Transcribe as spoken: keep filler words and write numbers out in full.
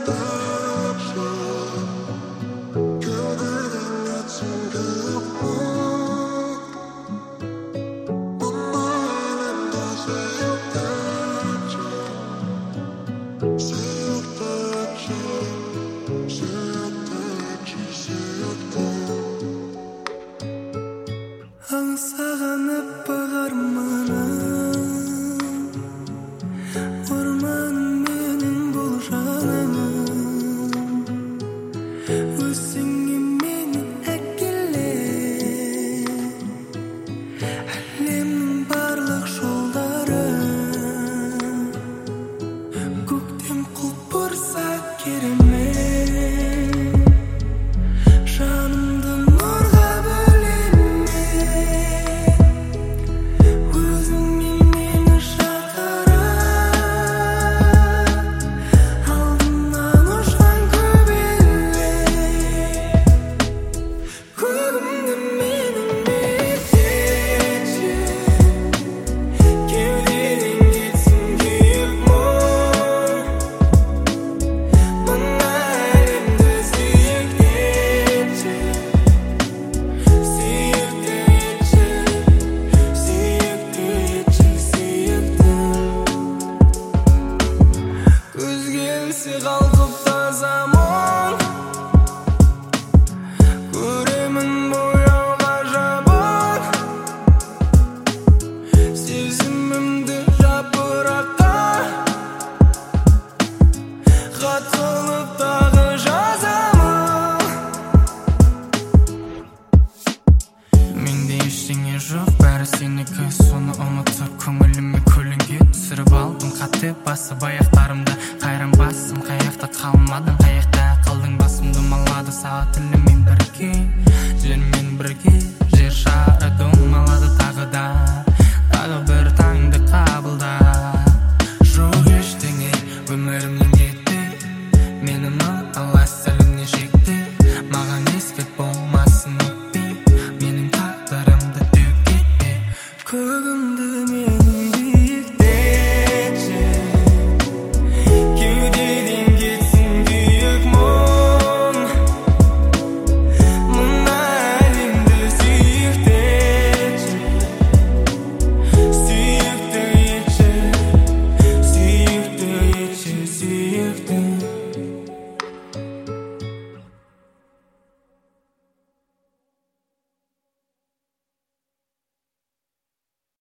Аңсаған аппақ арманым, орманым менің бұл жаным. Өзіңе мені әкеле, әлемнің барлық жолдары. Көктем құлпырса керемет, жанымды нұрға бөлеме. Өзіңмен мені шақыра, алдымнан ұшқан көбелек. Көгімді менің биіктетші, кеудеден кетсін күйік мұң. Мына әлемді сүйікті етші, сүйікті етші, сүйікті етші, сүйікті. Көз келсе қалқып таза мұң, көремін бояу ғажабын. Сезімімді жапыраққа хат қылып тағы жазамын. Менде ештеңе жоқ, бәрі сенікі. Соны ұмытып көңіліме көлеңке түсіріп алдым. Қате басып аяқтарымда қайран басым. Қаяқта қалмадың, қаяқта қалдың, басымды малады сағат тілімен бірге. Жермен бірге жер шары домалады тағы да.